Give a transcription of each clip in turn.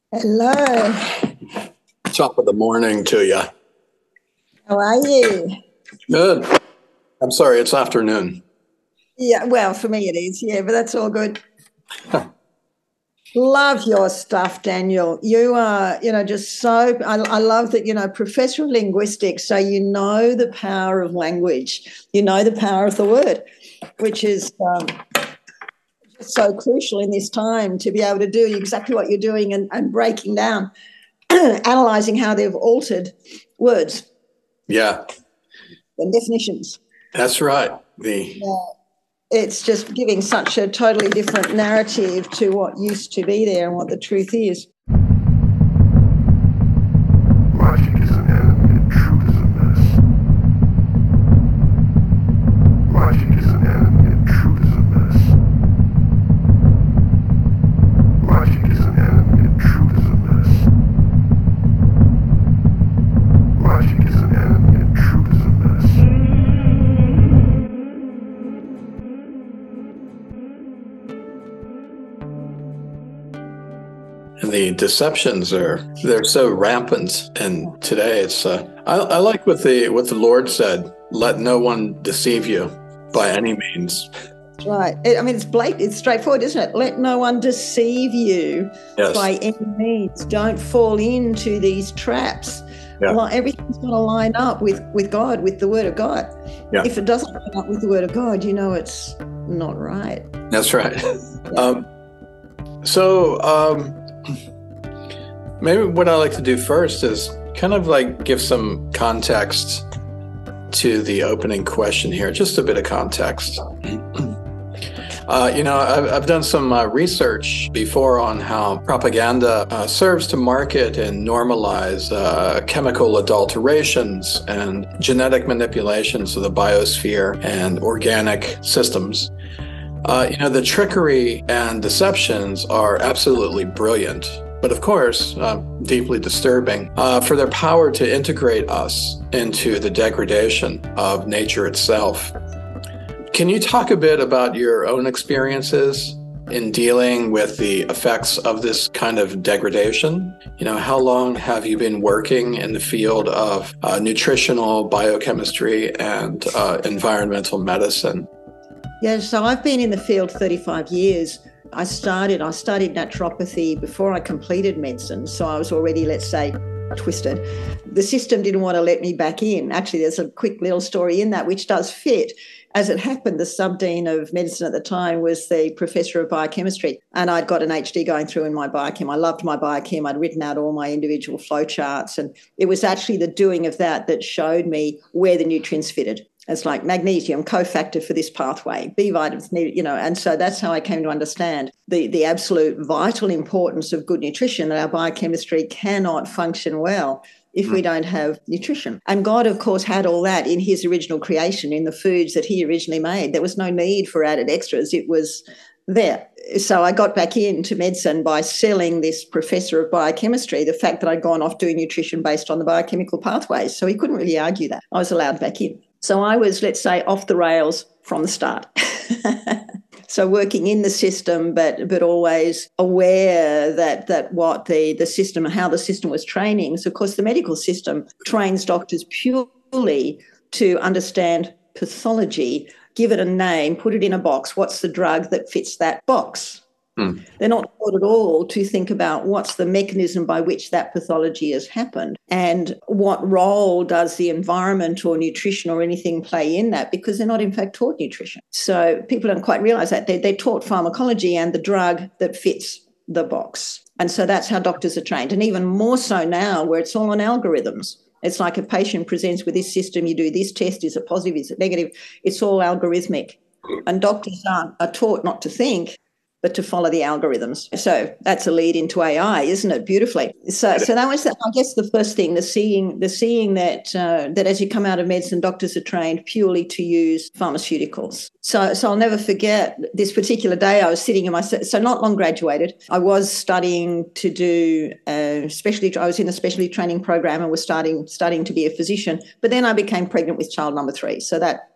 Hello, Top of the morning to you. how are you? Good. I'm sorry, it's afternoon. Yeah, well, for me it is, yeah, but that's all good. Love your stuff, Daniel. You are, just so, I love that, professor of linguistics, so you know the power of language, you know the power of the word, which is just so crucial in this time to be able to do exactly what you're doing and breaking down, analysing how they've altered words Yeah, and definitions. that's right. Yeah. It's just giving such a totally different narrative to what used to be there and what the truth is. Logic is an enemy and truth is a mess. Logic is an enemy and truth is a mess. Logic is an enemy and truth is a mess. Logic is an enemy and truth is a mess. And the deceptions they're so rampant. And today I like what the Lord said, let no one deceive you by any means. That's right. It's blatant, it's straightforward, isn't it? Let no one deceive you by Yes. any means. Don't fall into these traps. Yeah. Well, everything's got to line up with God, with the Word of God. Yeah. If it doesn't line up with the Word of God, it's not right. That's right. Yeah. Maybe what I like to do first is kind of like give some context to the opening question here, just a bit of context. I've done some research before on how propaganda serves to market and normalize chemical adulterations and genetic manipulations of the biosphere and organic systems. The trickery and deceptions are absolutely brilliant, but of course, deeply disturbing for their power to integrate us into the degradation of nature itself. Can you talk a bit about your own experiences in dealing with the effects of this kind of degradation? How long have you been working in the field of nutritional biochemistry and environmental medicine? Yeah, so I've been in the field 35 years. I studied naturopathy before I completed medicine, so I was already, let's say, twisted. The system didn't want to let me back in. Actually, there's a quick little story in that which does fit. As it happened, the subdean of medicine at the time was the professor of biochemistry, and I'd got an HD going through in my biochem. I loved my biochem. I'd written out all my individual flowcharts, and it was actually the doing of that showed me where the nutrients fitted. It's like magnesium, cofactor for this pathway, B vitamins needed, and so that's how I came to understand the absolute vital importance of good nutrition, that our biochemistry cannot function well if we don't have nutrition. And God, of course, had all that in his original creation, in the foods that he originally made. There was no need for added extras. It was there. So I got back into medicine by selling this professor of biochemistry the fact that I'd gone off doing nutrition based on the biochemical pathways. So he couldn't really argue that. I was allowed back in. So I was, let's say, off the rails from the start. So working in the system, but always aware that what the system, how the system was training. So, of course, the medical system trains doctors purely to understand pathology, give it a name, put it in a box. What's the drug that fits that box? They're not taught at all to think about what's the mechanism by which that pathology has happened and what role does the environment or nutrition or anything play in that, because they're not in fact taught nutrition. So people don't quite realise that. They're taught pharmacology and the drug that fits the box. And so that's how doctors are trained. And even more so now where it's all on algorithms. It's like a patient presents with this system, you do this test, is it positive, is it negative? It's all algorithmic. And doctors are taught not to think, but to follow the algorithms. So that's a lead into AI, isn't it? Beautifully. So that was, I guess, the first thing, the seeing that as you come out of medicine, doctors are trained purely to use pharmaceuticals. So I'll never forget this particular day. I was sitting in so not long graduated. I was studying to do I was in the specialty training program and was studying to be a physician. But then I became pregnant with child number 3. So that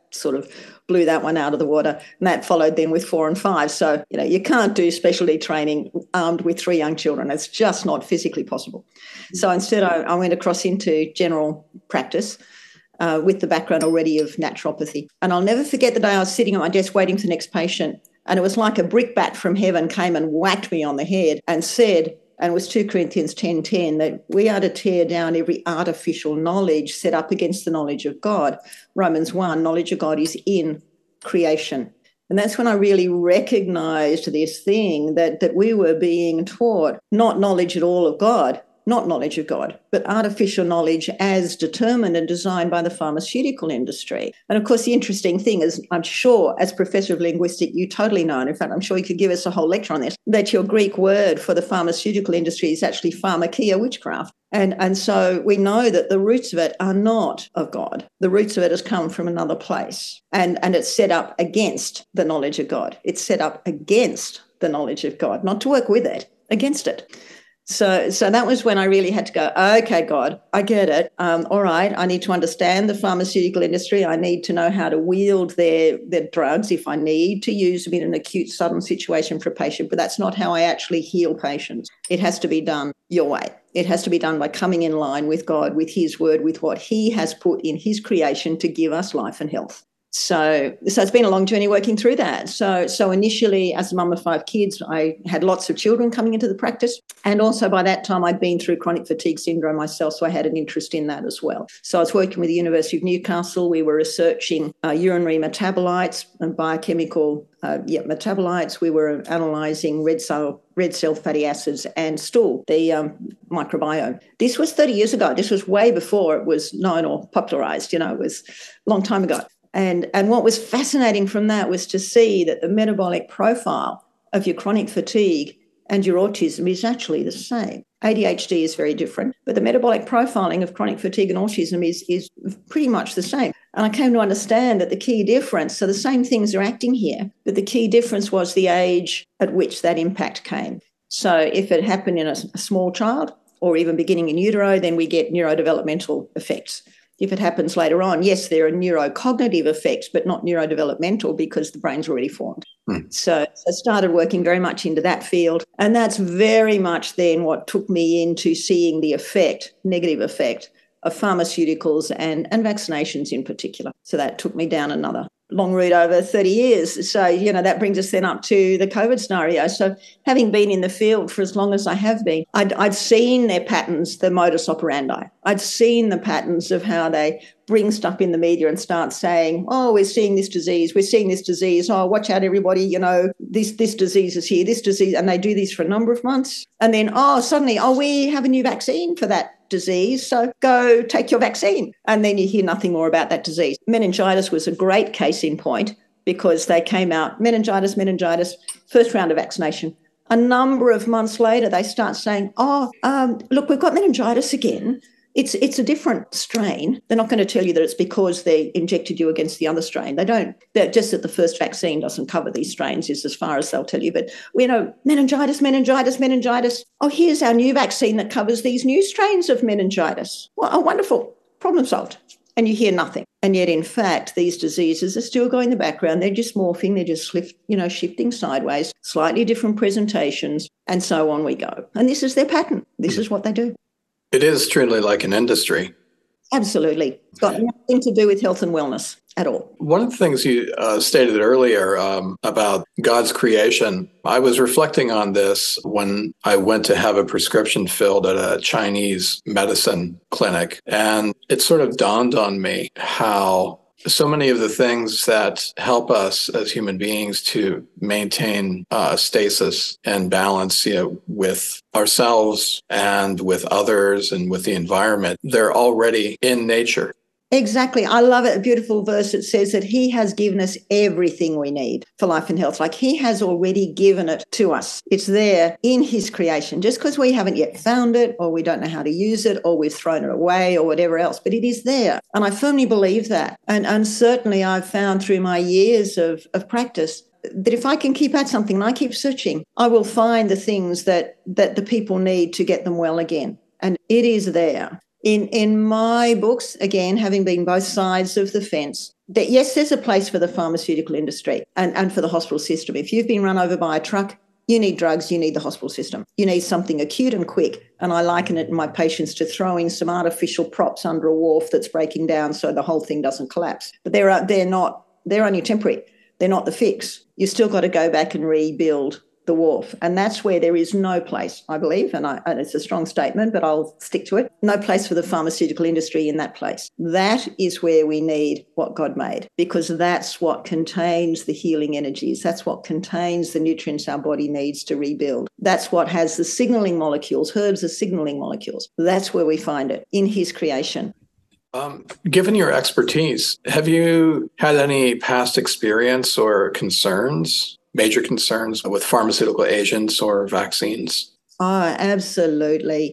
sort of blew that one out of the water. And that followed then with 4 and 5. So, you can't do specialty training armed with 3 young children. It's just not physically possible. So instead, I went across into general practice with the background already of naturopathy. And I'll never forget the day I was sitting at my desk waiting for the next patient. And it was like a brickbat from heaven came and whacked me on the head and said, and it was 2 Corinthians 10:10, that we are to tear down every artificial knowledge set up against the knowledge of God. Romans 1, knowledge of God is in creation. And that's when I really recognised this thing that we were being taught not knowledge at all of God, not knowledge of God, but artificial knowledge as determined and designed by the pharmaceutical industry. And of course, the interesting thing is, I'm sure as Professor of Linguistics, you totally know, and in fact, I'm sure you could give us a whole lecture on this, that your Greek word for the pharmaceutical industry is actually pharmakia, witchcraft. And so we know that the roots of it are not of God. The roots of it has come from another place. And it's set up against the knowledge of God. It's set up against the knowledge of God, not to work with it, against it. So that was when I really had to go, okay, God, I get it. All right, I need to understand the pharmaceutical industry. I need to know how to wield their drugs if I need to use them in an acute, sudden situation for a patient. But that's not how I actually heal patients. It has to be done your way. It has to be done by coming in line with God, with his word, with what he has put in his creation to give us life and health. So it's been a long journey working through that. So initially, as a mum of 5 kids, I had lots of children coming into the practice. And also by that time, I'd been through chronic fatigue syndrome myself, so I had an interest in that as well. So I was working with the University of Newcastle. We were researching urinary metabolites and biochemical metabolites. We were analysing red cell fatty acids and stool, the microbiome. This was 30 years ago. This was way before it was known or popularised. It was a long time ago. And what was fascinating from that was to see that the metabolic profile of your chronic fatigue and your autism is actually the same. ADHD is very different, but the metabolic profiling of chronic fatigue and autism is pretty much the same. And I came to understand that the key difference, so the same things are acting here, but the key difference was the age at which that impact came. So if it happened in a small child or even beginning in utero, then we get neurodevelopmental effects. If it happens later on, yes, there are neurocognitive effects, but not neurodevelopmental because the brain's already formed. So I started working very much into that field. And that's very much then what took me into seeing the effect, negative effect, of pharmaceuticals and vaccinations in particular. So that took me down another long route over 30 years. So, that brings us then up to the COVID scenario. So having been in the field for as long as I have been, I'd seen their patterns, the modus operandi. I'd seen the patterns of how they bring stuff in the media and start saying, oh, we're seeing this disease. Oh, watch out, everybody, this disease is here, this disease. And they do this for a number of months. And then, suddenly, we have a new vaccine for that disease, so go take your vaccine. And then you hear nothing more about that disease. Meningitis was a great case in point because they came out, meningitis, first round of vaccination. A number of months later, they start saying, look, we've got meningitis again. It's a different strain. They're not going to tell you that it's because they injected you against the other strain. They don't. They're just that the first vaccine doesn't cover these strains is as far as they'll tell you. But meningitis. Oh, here's our new vaccine that covers these new strains of meningitis. Well, wonderful. Problem solved. And you hear nothing. And yet, in fact, these diseases are still going in the background. They're just morphing. They're just shifting sideways, slightly different presentations, and so on we go. And this is their pattern. This is what they do. It is truly like an industry. Absolutely. It's got nothing to do with health and wellness at all. One of the things you stated earlier about God's creation, I was reflecting on this when I went to have a prescription filled at a Chinese medicine clinic. And it sort of dawned on me how so many of the things that help us as human beings to maintain stasis and balance, with ourselves and with others and with the environment, they're already in nature. Exactly. I love it. A beautiful verse that says that he has given us everything we need for life and health. Like he has already given it to us. It's there in his creation, just because we haven't yet found it or we don't know how to use it or we've thrown it away or whatever else, but it is there. And I firmly believe that. And certainly I've found through my years of practice that if I can keep at something and I keep searching, I will find the things that the people need to get them well again. And it is there. In my books, again, having been both sides of the fence, that yes, there's a place for the pharmaceutical industry and for the hospital system. If you've been run over by a truck, you need drugs, you need the hospital system. You need something acute and quick. And I liken it in my patients to throwing some artificial props under a wharf that's breaking down so the whole thing doesn't collapse. But they're only temporary. They're not the fix. You still got to go back and rebuild the wharf. And that's where there is no place, I believe, and it's a strong statement, but I'll stick to it, no place for the pharmaceutical industry in that place. That is where we need what God made, because that's what contains the healing energies. That's what contains the nutrients our body needs to rebuild. That's what has the signaling molecules. Herbs are signaling molecules. That's where we find it, in his creation. Given your expertise, have you had any past experience or concerns, major concerns with pharmaceutical agents or vaccines? Oh, absolutely.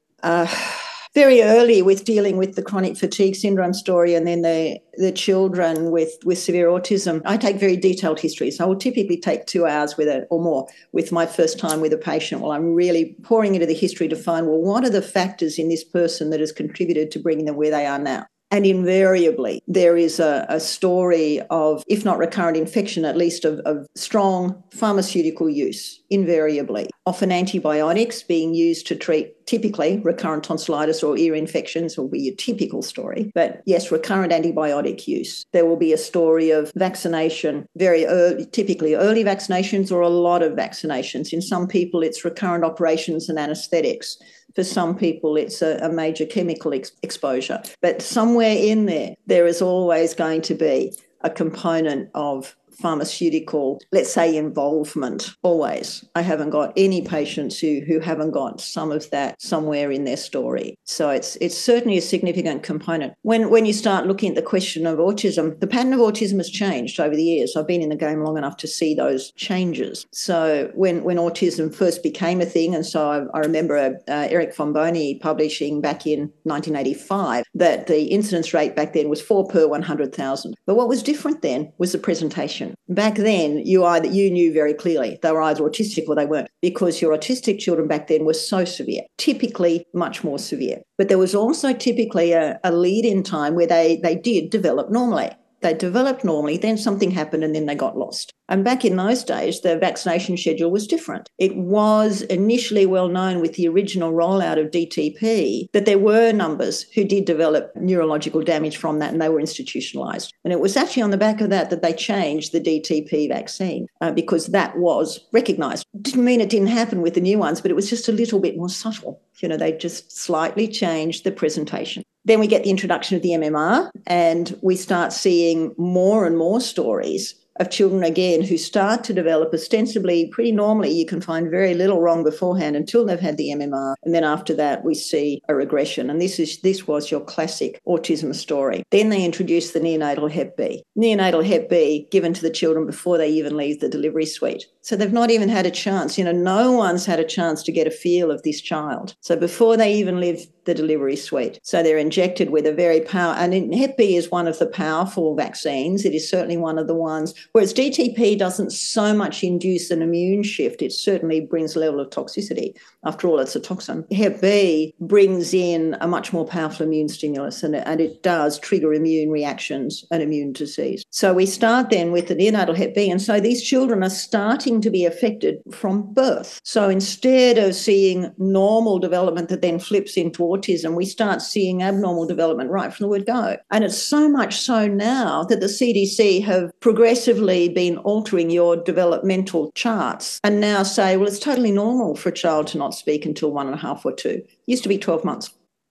Very early with dealing with the chronic fatigue syndrome story and then the children with severe autism, I take very detailed histories. I will typically take 2 hours or more with my first time with a patient while I'm really pouring into the history to find, well, what are the factors in this person that has contributed to bringing them where they are now? And invariably, there is a story of, if not recurrent infection, at least of strong pharmaceutical use, invariably. Often antibiotics being used to treat typically recurrent tonsillitis or ear infections will be a typical story. But yes, recurrent antibiotic use. There will be a story of vaccination, very early, typically early vaccinations or a lot of vaccinations. In some people, it's recurrent operations and anaesthetics. For some people, it's a major chemical exposure. But somewhere in there is always going to be a component of pharmaceutical, let's say, involvement, always. I haven't got any patients who haven't got some of that somewhere in their story. So it's certainly a significant component. When you start looking at the question of autism, the pattern of autism has changed over the years. I've been in the game long enough to see those changes. So when autism first became a thing, and so I remember Eric von Boney publishing back in 1985 that the incidence rate back then was 4 per 100,000. But what was different then was the presentation. Back then, you knew very clearly they were either autistic or they weren't, because your autistic children back then were so severe, typically much more severe. But there was also typically a lead-in time where they did develop normally. They developed normally, then something happened and then they got lost. And back in those days, the vaccination schedule was different. It was initially well known with the original rollout of DTP that there were numbers who did develop neurological damage from that and they were institutionalised. And it was actually on the back of that they changed the DTP vaccine because that was recognised. Didn't mean it didn't happen with the new ones, but it was just a little bit more subtle. They just slightly changed the presentation. Then we get the introduction of the MMR and we start seeing more and more stories of children, again, who start to develop ostensibly pretty normally. You can find very little wrong beforehand until they've had the MMR. And then after that, we see a regression. And this was your classic autism story. Then they introduced the neonatal Hep B. Neonatal Hep B given to the children before they even leave the delivery suite. So they've not even had a chance. No one's had a chance to get a feel of this child. So before they even leave the delivery suite. So they're injected with a very powerful, and Hep B is one of the powerful vaccines. It is certainly one of the ones, whereas DTP doesn't so much induce an immune shift. It certainly brings a level of toxicity. After all, it's a toxin. Hep B brings in a much more powerful immune stimulus and it does trigger immune reactions and immune disease. So we start then with the neonatal Hep B. And so these children are starting to be affected from birth. So instead of seeing normal development that then flips into autism, we start seeing abnormal development right from the word go. And it's so much so now that the CDC have progressively been altering your developmental charts and now say, well, it's totally normal for a child to not speak until 1.5 or 2. Used to be 12 months.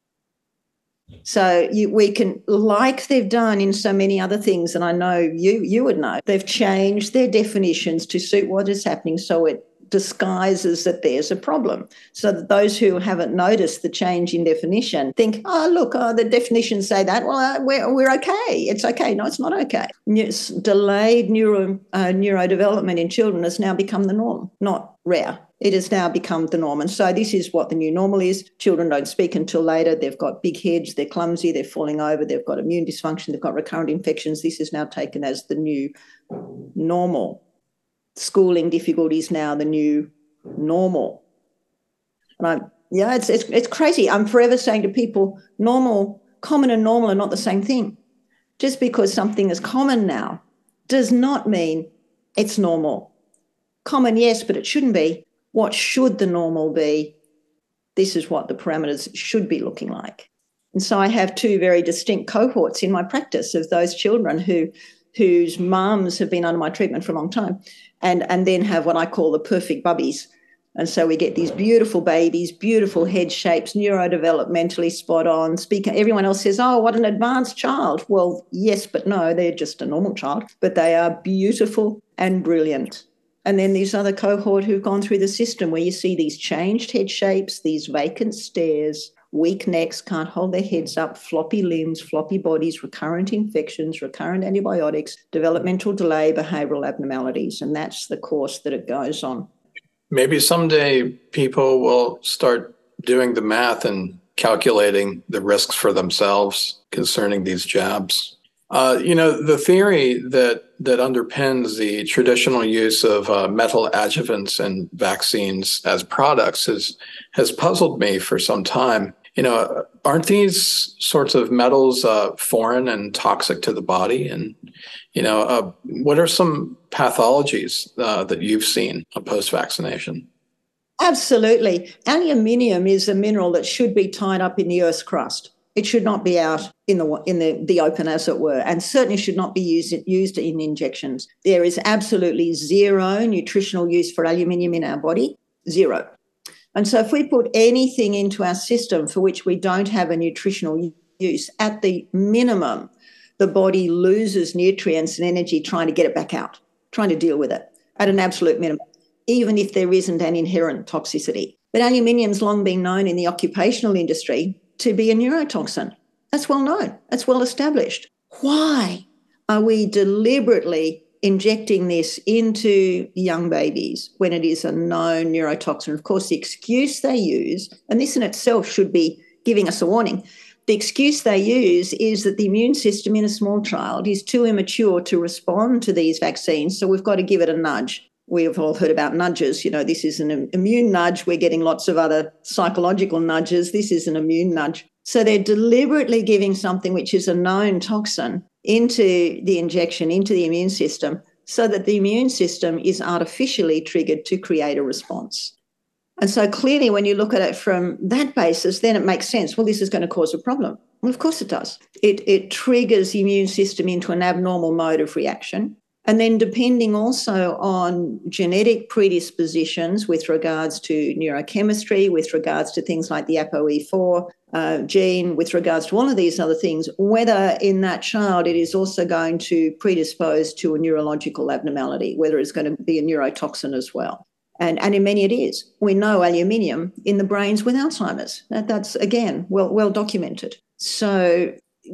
So we can, like they've done in so many other things, and I know you would know, they've changed their definitions to suit what is happening so it disguises that there's a problem, so that those who haven't noticed the change in definition think, the definitions say that, well, we're okay. It's okay. No, it's not okay. Delayed neurodevelopment in children has now become the norm, not rare. It has now become the norm. And so this is what the new normal is. Children don't speak until later. They've got big heads. They're clumsy. They're falling over. They've got immune dysfunction. They've got recurrent infections. This is now taken as the new normal. Schooling difficulties now the new normal. And Yeah, it's crazy. I'm forever saying to people, common and normal are not the same thing. Just because something is common now does not mean it's normal. Common, yes, but it shouldn't be. What should the normal be? This is what the parameters should be looking like. And so I have two very distinct cohorts in my practice of those children whose mums have been under my treatment for a long time and then have what I call the perfect bubbies. And so we get these beautiful babies, beautiful head shapes, neurodevelopmentally spot on. Everyone else says, oh, what an advanced child. Well, yes, but no, they're just a normal child, but they are beautiful and brilliant. And then these other cohort who've gone through the system where you see these changed head shapes, these vacant stares, weak necks, can't hold their heads up, floppy limbs, floppy bodies, recurrent infections, recurrent antibiotics, developmental delay, behavioural abnormalities. And that's the course that it goes on. Maybe someday people will start doing the math and calculating the risks for themselves concerning these jabs. The theory that underpins the traditional use of metal adjuvants in vaccines as products has puzzled me for some time. Aren't these sorts of metals foreign and toxic to the body? And, what are some pathologies that you've seen post-vaccination? Absolutely. Aluminium is a mineral that should be tied up in the Earth's crust. It should not be out in the open, as it were, and certainly should not be used in injections. There is absolutely zero nutritional use for aluminium in our body, zero. And so if we put anything into our system for which we don't have a nutritional use, at the minimum, the body loses nutrients and energy trying to get it back out, trying to deal with it at an absolute minimum, even if there isn't an inherent toxicity. But aluminium's long been known in the occupational industry to be a neurotoxin. That's well known. That's well established. Why are we deliberately injecting this into young babies when it is a known neurotoxin? Of course, the excuse they use, and this in itself should be giving us a warning, the excuse they use is that the immune system in a small child is too immature to respond to these vaccines, so we've got to give it a nudge. We've all heard about nudges. This is an immune nudge. We're getting lots of other psychological nudges. This is an immune nudge. So they're deliberately giving something which is a known toxin into the injection, into the immune system, so that the immune system is artificially triggered to create a response. And so clearly when you look at it from that basis, then it makes sense. Well, this is going to cause a problem. Well, of course it does. It triggers the immune system into an abnormal mode of reaction. And then depending also on genetic predispositions with regards to neurochemistry, with regards to things like the ApoE4 gene, with regards to all of these other things, whether in that child it is also going to predispose to a neurological abnormality, whether it's going to be a neurotoxin as well. And in many it is. We know aluminium in the brains with Alzheimer's. That's, again, well documented. So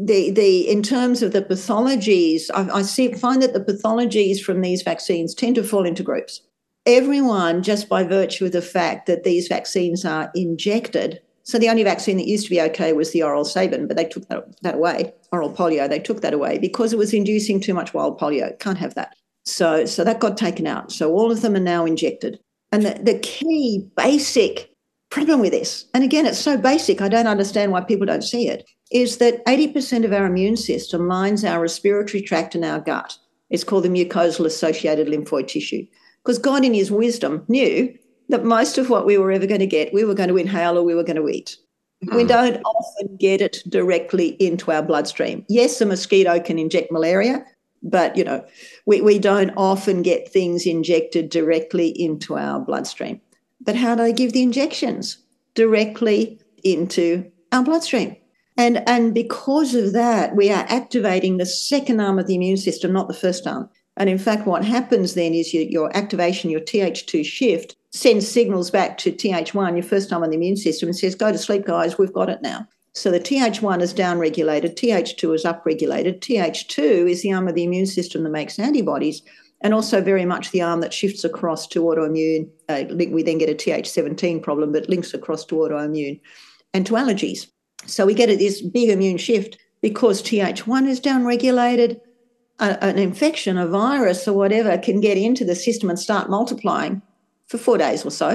in terms of the pathologies, I find that the pathologies from these vaccines tend to fall into groups. Everyone, just by virtue of the fact that these vaccines are injected, so the only vaccine that used to be okay was the oral Sabin, but they took that away, oral polio, they took that away because it was inducing too much wild polio. Can't have that. So that got taken out. So all of them are now injected. And the key basic problem with this, and again, it's so basic, I don't understand why people don't see it, is that 80% of our immune system lines our respiratory tract and our gut. It's called the mucosal associated lymphoid tissue. Because God in his wisdom knew that most of what we were ever going to get, we were going to inhale or we were going to eat. We don't often get it directly into our bloodstream. Yes, a mosquito can inject malaria, but, we don't often get things injected directly into our bloodstream. But how do they give the injections? Directly into our bloodstream. And because of that, we are activating the second arm of the immune system, not the first arm. And in fact, what happens then is your activation, your Th2 shift, sends signals back to Th1, your first arm of the immune system, and says, go to sleep, guys, we've got it now. So the Th1 is downregulated, Th2 is upregulated. Th2 is the arm of the immune system that makes antibodies, and also very much the arm that shifts across to autoimmune. We then get a Th17 problem, but links across to autoimmune and to allergies. So we get this big immune shift because Th1 is downregulated. An infection, a virus or whatever can get into the system and start multiplying for 4 days or so.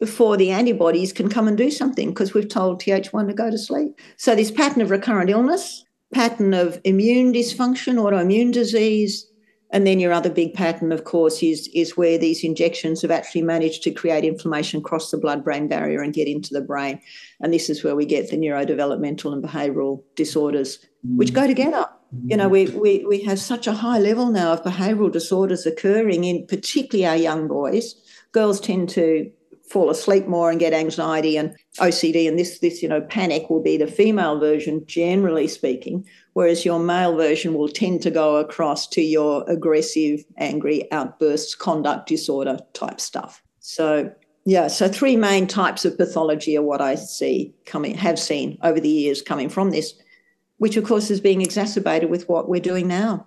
before the antibodies can come and do something because we've told Th1 to go to sleep. So this pattern of recurrent illness, pattern of immune dysfunction, autoimmune disease, and then your other big pattern, of course, is where these injections have actually managed to create inflammation across the blood-brain barrier and get into the brain. And this is where we get the neurodevelopmental and behavioural disorders, which go together. You know, we have such a high level now of behavioural disorders occurring in particularly our young boys. Girls tend to fall asleep more and get anxiety and OCD, and this panic will be the female version, generally speaking, whereas your male version will tend to go across to your aggressive, angry outbursts, conduct disorder type stuff. So three main types of pathology are what I have seen over the years coming from this, which of course is being exacerbated with what we're doing now.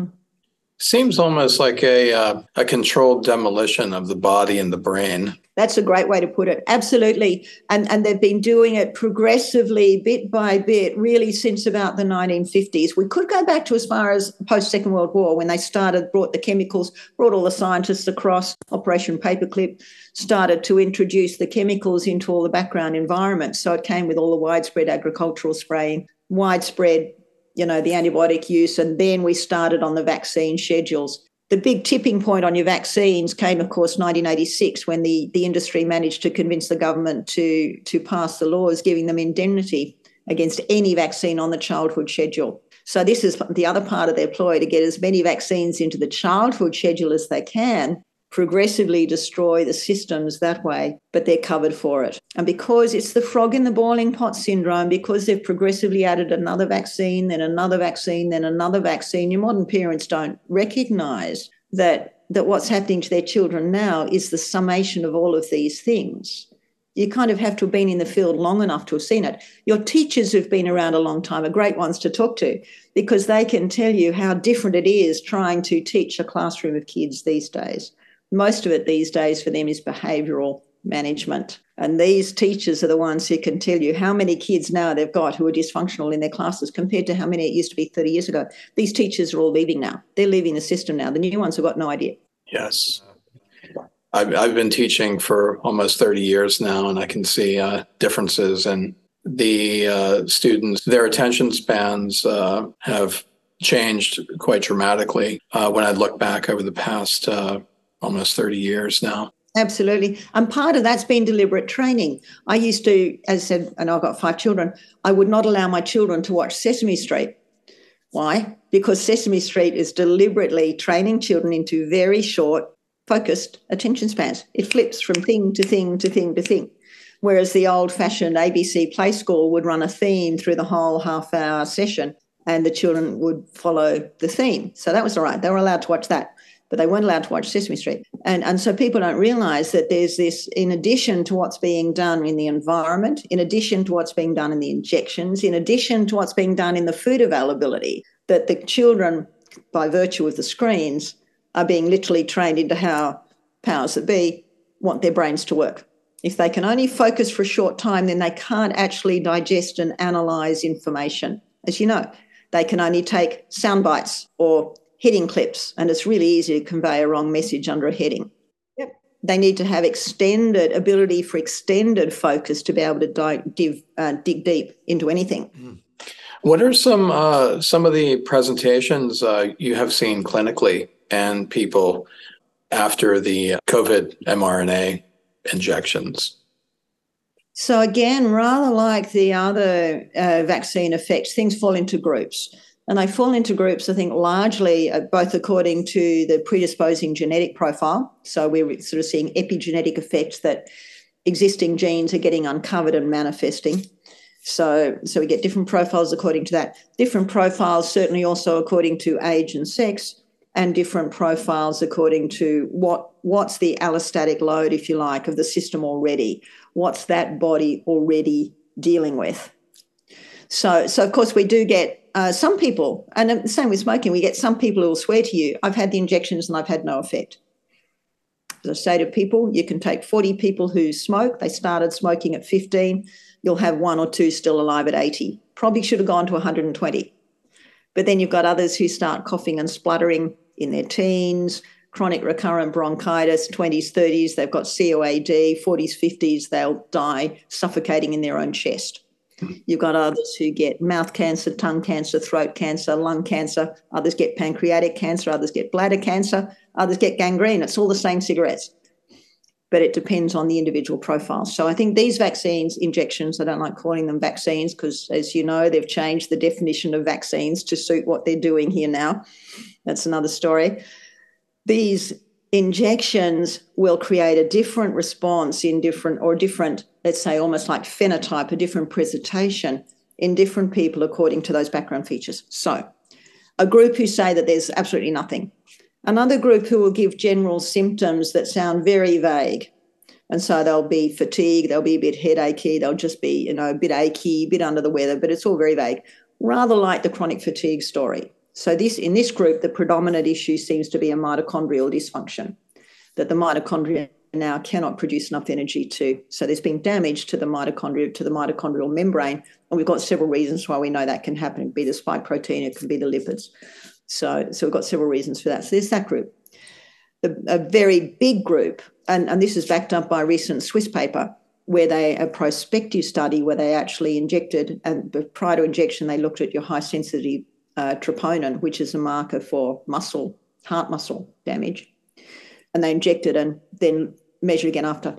Seems almost like a controlled demolition of the body and the brain. That's a great way to put it. Absolutely. And they've been doing it progressively, bit by bit, really since about the 1950s. We could go back to as far as post-Second World War when they brought the chemicals, brought all the scientists across, Operation Paperclip, started to introduce the chemicals into all the background environments. So it came with all the widespread agricultural spraying, widespread the antibiotic use, and then we started on the vaccine schedules. The big tipping point on your vaccines came, of course, 1986, when the industry managed to convince the government to pass the laws giving them indemnity against any vaccine on the childhood schedule. So this is the other part of their ploy, to get as many vaccines into the childhood schedule as they can, progressively destroy the systems that way, but they're covered for it. And because it's the frog in the boiling pot syndrome, because they've progressively added another vaccine, then another vaccine, then another vaccine, your modern parents don't recognise that what's happening to their children now is the summation of all of these things. You kind of have to have been in the field long enough to have seen it. Your teachers who've been around a long time are great ones to talk to, because they can tell you how different it is trying to teach a classroom of kids these days. Most of it these days for them is behavioural management. And these teachers are the ones who can tell you how many kids now they've got who are dysfunctional in their classes compared to how many it used to be 30 years ago. These teachers are all leaving now. They're leaving the system now. The new ones have got no idea. Yes. I've been teaching for almost 30 years now, and I can see differences in the students. Their attention spans have changed quite dramatically when I look back over the past almost 30 years now. Absolutely. And part of that's been deliberate training. I used to, as I said, and I've got 5 children, I would not allow my children to watch Sesame Street. Why? Because Sesame Street is deliberately training children into very short, focused attention spans. It flips from thing to thing to thing to thing. Whereas the old-fashioned ABC Play School would run a theme through the whole half-hour session, and the children would follow the theme. So that was all right. They were allowed to watch that, but they weren't allowed to watch Sesame Street. And so people don't realise that there's this, in addition to what's being done in the environment, in addition to what's being done in the injections, in addition to what's being done in the food availability, that the children, by virtue of the screens, are being literally trained into how powers that be want their brains to work. If they can only focus for a short time, then they can't actually digest and analyse information. As you know, they can only take sound bites or heading clips, and it's really easy to convey a wrong message under a heading. Yep. They need to have ability for extended focus to be able to dig deep into anything. What are some of the presentations you have seen clinically and people after the COVID mRNA injections? So again, rather like the other vaccine effects, things fall into groups. And they fall into groups, I think, largely both according to the predisposing genetic profile. So we're sort of seeing epigenetic effects that existing genes are getting uncovered and manifesting. So we get different profiles according to that. Different profiles certainly also according to age and sex, and different profiles according to what's the allostatic load, if you like, of the system already. What's that body already dealing with? So of course, we do get some people, and the same with smoking, we get some people who will swear to you, I've had the injections and I've had no effect. As I say to people, you can take 40 people who smoke. They started smoking at 15. You'll have 1 or 2 still alive at 80. Probably should have gone to 120. But then you've got others who start coughing and spluttering in their teens, chronic recurrent bronchitis, 20s, 30s, they've got COAD, 40s, 50s, they'll die suffocating in their own chest. You've got others who get mouth cancer, tongue cancer, throat cancer, lung cancer. Others get pancreatic cancer. Others get bladder cancer. Others get gangrene. It's all the same cigarettes, but it depends on the individual profile. So I think these vaccines, injections, I don't like calling them vaccines because, as you know, they've changed the definition of vaccines to suit what they're doing here now. That's another story. These injections will create a different response in different, let's say almost like phenotype, a different presentation in different people according to those background features. So a group who say that there's absolutely nothing. Another group who will give general symptoms that sound very vague. And so they'll be fatigue, they'll be a bit headachy, they'll just be, a bit achy, a bit under the weather, but it's all very vague, rather like the chronic fatigue story. So in this group, the predominant issue seems to be a mitochondrial dysfunction, that the mitochondria now cannot produce enough energy so there's been damage to the mitochondria, to the mitochondrial membrane, and we've got several reasons why we know that can happen. It could be the spike protein, it could be the lipids. So we've got several reasons for that. So there's that group. A very big group, and this is backed up by a recent Swiss paper, where a prospective study where they actually injected, and prior to injection, they looked at your high sensitivity troponin, which is a marker for heart muscle damage. And they injected and then measured again after.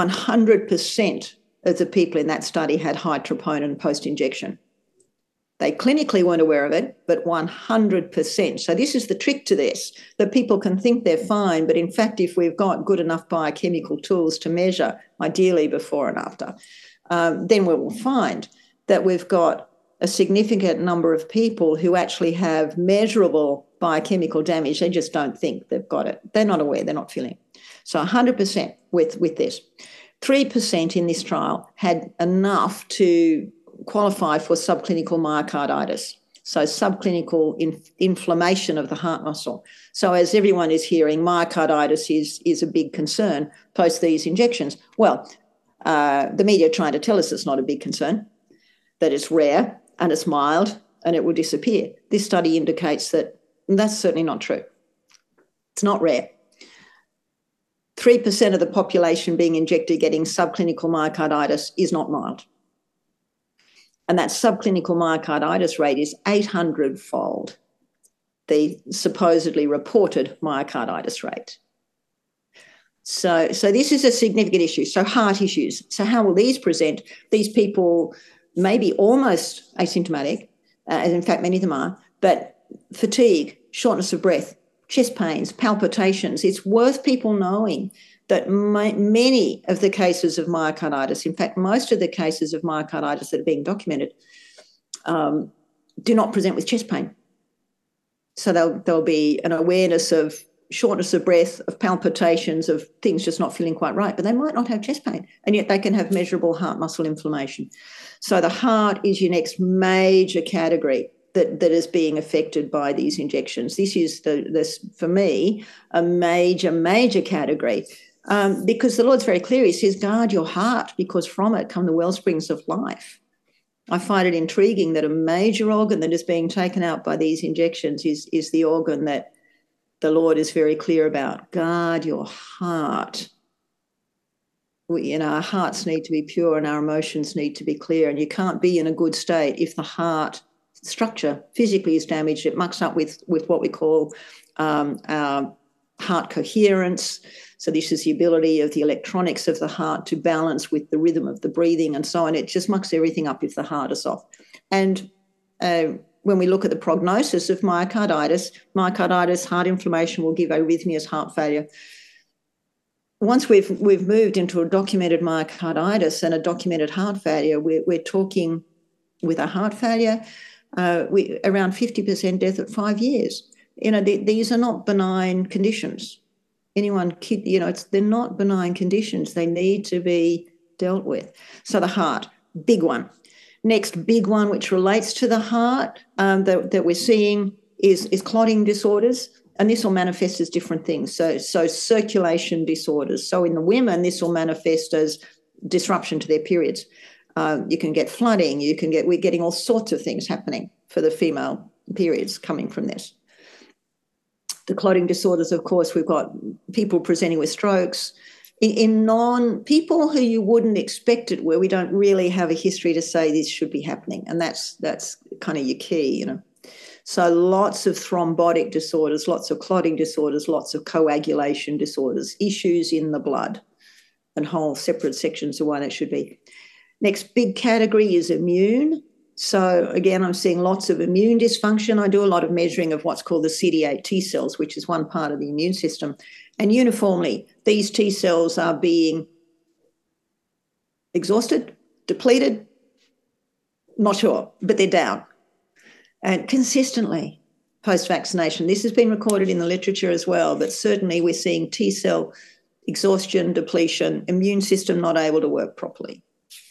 100% of the people in that study had high troponin post-injection. They clinically weren't aware of it, but 100%. So this is the trick to this, that people can think they're fine, but in fact, if we've got good enough biochemical tools to measure, ideally before and after, then we will find that we've got a significant number of people who actually have measurable biochemical damage. They just don't think they've got it. They're not aware, they're not feeling it. So 100% with this. 3% in this trial had enough to qualify for subclinical myocarditis, so subclinical inflammation of the heart muscle. So as everyone is hearing, myocarditis is a big concern post these injections. Well, the media are trying to tell us it's not a big concern, that it's rare and it's mild and it will disappear. This study indicates that that's certainly not true. It's not rare. 3% of the population being injected getting subclinical myocarditis is not mild. And that subclinical myocarditis rate is 800-fold the supposedly reported myocarditis rate. So this is a significant issue. So heart issues. So how will these present? These people may be almost asymptomatic, and in fact many of them are, but fatigue, shortness of breath, chest pains, palpitations. It's worth people knowing that many of the cases of myocarditis, in fact, most of the cases of myocarditis that are being documented, do not present with chest pain. So there'll be an awareness of shortness of breath, of palpitations, of things just not feeling quite right, but they might not have chest pain, and yet they can have measurable heart muscle inflammation. So the heart is your next major category that is being affected by these injections. This is, for me, a major category. Because the Lord's very clear. He says, guard your heart, because from it come the wellsprings of life. I find it intriguing that a major organ that is being taken out by these injections is the organ that the Lord is very clear about. Guard your heart. Our hearts need to be pure and our emotions need to be clear, and you can't be in a good state if the heart structure physically is damaged. It mucks up with what we call our heart coherence. So this is the ability of the electronics of the heart to balance with the rhythm of the breathing and so on. It just mucks everything up if the heart is off. And when we look at the prognosis of myocarditis, heart inflammation will give arrhythmias, heart failure. Once we've moved into a documented myocarditis and a documented heart failure, we're talking with a heart failure, around 50% death at 5 years. These are not benign conditions. They're not benign conditions. They need to be dealt with. So the heart, big one. Next big one, which relates to the heart that we're seeing is clotting disorders, and this will manifest as different things. So circulation disorders. So in the women, this will manifest as disruption to their periods. You can get flooding. We're getting all sorts of things happening for the female periods coming from this. The clotting disorders, of course, we've got people presenting with strokes. In people who you wouldn't expect it, where we don't really have a history to say this should be happening. And that's kind of your key, So lots of thrombotic disorders, lots of clotting disorders, lots of coagulation disorders, issues in the blood, and whole separate sections of why that should be. Next big category is immune. So again, I'm seeing lots of immune dysfunction. I do a lot of measuring of what's called the CD8 T cells, which is one part of the immune system. And uniformly, these T cells are being exhausted, depleted, not sure, but they're down. And consistently post-vaccination. This has been recorded in the literature as well, but certainly we're seeing T cell exhaustion, depletion, immune system not able to work properly.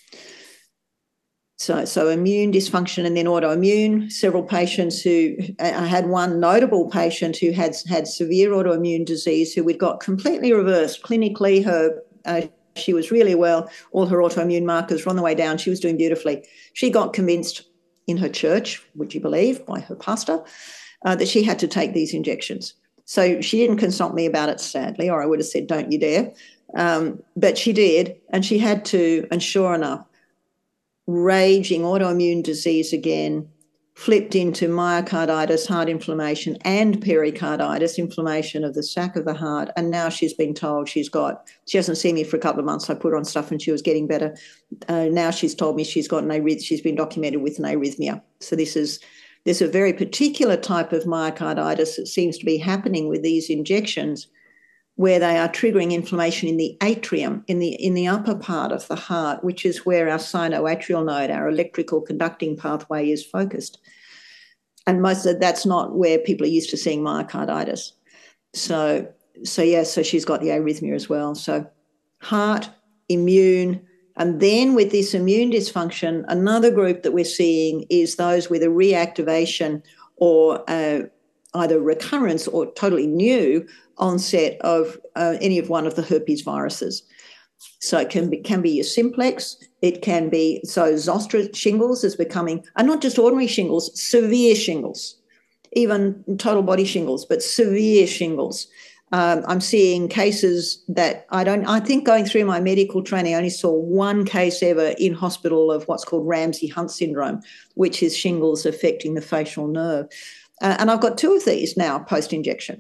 So immune dysfunction, and then autoimmune. Several patients I had one notable patient who had severe autoimmune disease who we'd got completely reversed clinically. She was really well. All her autoimmune markers were on the way down. She was doing beautifully. She got convinced in her church, would you believe, by her pastor, that she had to take these injections. So she didn't consult me about it, sadly, or I would have said, don't you dare. But she did, and she had to, and sure enough, raging autoimmune disease again, flipped into myocarditis, heart inflammation, and pericarditis, inflammation of the sac of the heart. And now she's been told she hasn't seen me for a couple of months. I put her on stuff and she was getting better. Now she's told me she's been documented with an arrhythmia. So there's a very particular type of myocarditis that seems to be happening with these injections, where they are triggering inflammation in the atrium, in the upper part of the heart, which is where our sinoatrial node, our electrical conducting pathway, is focused. And most of that's not where people are used to seeing myocarditis. So she's got the arrhythmia as well. So heart, immune, and then with this immune dysfunction, another group that we're seeing is those with a reactivation or either recurrence or totally new onset of any of one of the herpes viruses. So it can be your simplex. It can be, so zoster shingles is becoming, and not just ordinary shingles, severe shingles, even total body shingles, but severe shingles. I'm seeing cases that I think going through my medical training, I only saw one case ever in hospital of what's called Ramsay-Hunt syndrome, which is shingles affecting the facial nerve. And I've got two of these now post-injection.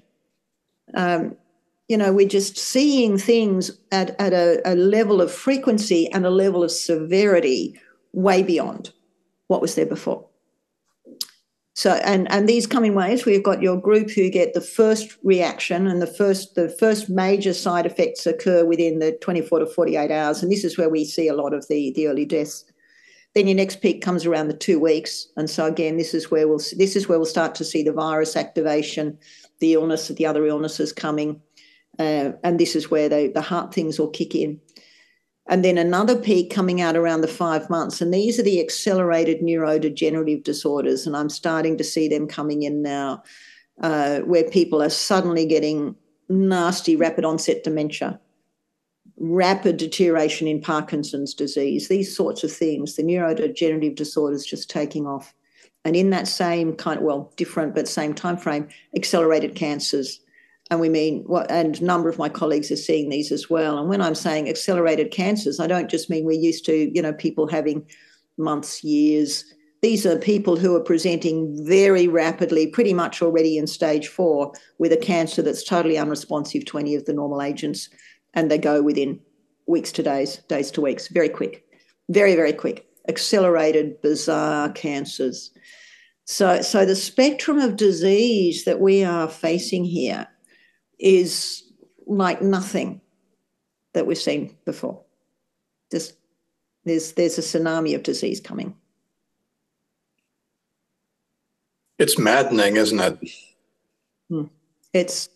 We're just seeing things at a level of frequency and a level of severity way beyond what was there before. So, and these come in waves. We've got your group who get the first reaction, and the first major side effects occur within the 24 to 48 hours, and this is where we see a lot of the early deaths. Then your next peak comes around the 2 weeks, and so again, this is where we'll start to see the virus activation, the illness, the other illnesses coming, and this is where the heart things will kick in. And then another peak coming out around the 5 months, and these are the accelerated neurodegenerative disorders, and I'm starting to see them coming in now, where people are suddenly getting nasty rapid onset dementia, rapid deterioration in Parkinson's disease, these sorts of things, the neurodegenerative disorders just taking off. And in that same different but same time frame, accelerated cancers. And and a number of my colleagues are seeing these as well. And when I'm saying accelerated cancers, I don't just mean we're used to, people having months, years. These are people who are presenting very rapidly, pretty much already in stage 4, with a cancer that's totally unresponsive to any of the normal agents. And they go within weeks to days to weeks, very quick, very, very quick, accelerated, bizarre cancers. So the spectrum of disease that we are facing here is like nothing that we've seen before. There's a tsunami of disease coming. It's maddening, isn't it? It's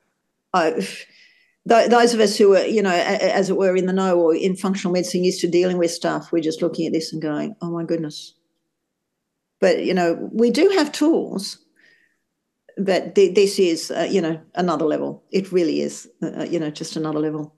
those of us who are, as it were, in the know or in functional medicine, used to dealing with stuff, we're just looking at this and going, oh my goodness. But, we do have tools, but this is, another level. It really is, just another level.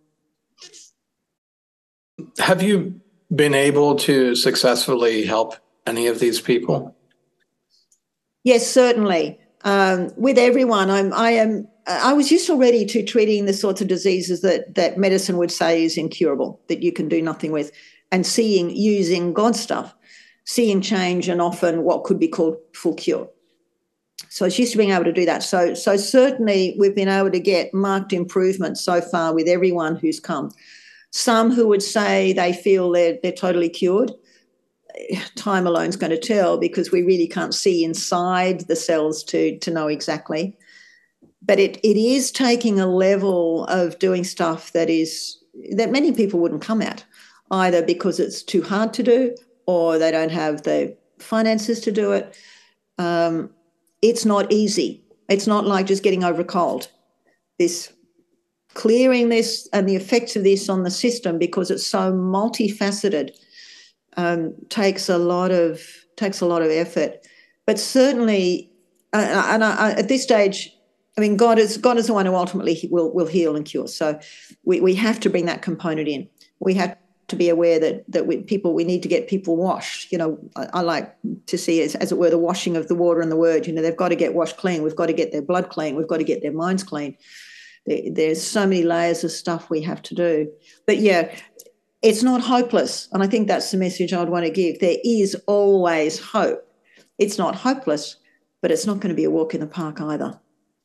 Have you been able to successfully help any of these people? Yes, certainly. With everyone, I am I was used already to treating the sorts of diseases that medicine would say is incurable, that you can do nothing with, and using God's stuff, seeing change and often what could be called full cure. So it's used to being able to do that. So certainly we've been able to get marked improvement so far with everyone who's come. Some who would say they feel they're totally cured. Time alone is going to tell, because we really can't see inside the cells to know exactly. But it is taking a level of doing stuff that many people wouldn't come at, either because it's too hard to do or they don't have the finances to do it. It's not easy. It's not like just getting over a cold. Clearing this and the effects of this on the system, because it's so multifaceted, takes a lot of effort. But certainly, at this stage, I mean, God is the one who ultimately will heal and cure. So we have to bring that component in. We have to be aware that we need to get people washed. You know, I like to see as it were the washing of the water and the word. You know, they've got to get washed clean. We've got to get their blood clean. We've got to get their minds clean. There's so many layers of stuff we have to do. But yeah, it's not hopeless. And I think that's the message I'd want to give. There is always hope. It's not hopeless, but it's not going to be a walk in the park either.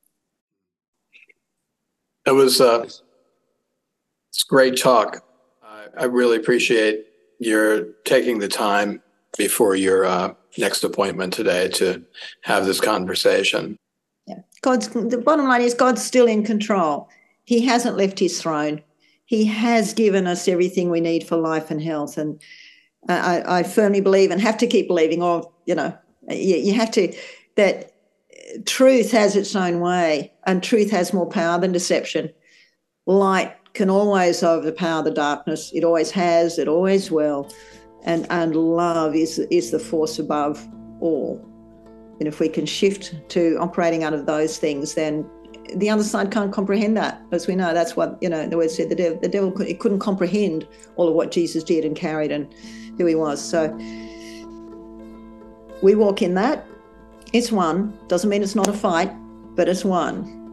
It was it's great talk. I really appreciate your taking the time before your next appointment today to have this conversation. Yeah. The bottom line is God's still in control. He hasn't left his throne. He has given us everything we need for life and health. And I firmly believe, and have to keep believing, or, you know, you have to, that truth has its own way, and truth has more power than deception. Light can always overpower the darkness. It always has, it always will. And love is the force above all. And if we can shift to operating out of those things, then the other side can't comprehend that. As we know, that's what, you know, the word said, the devil couldn't comprehend all of what Jesus did and carried and who he was. So we walk in that. It's one. Doesn't mean it's not a fight, but it's one.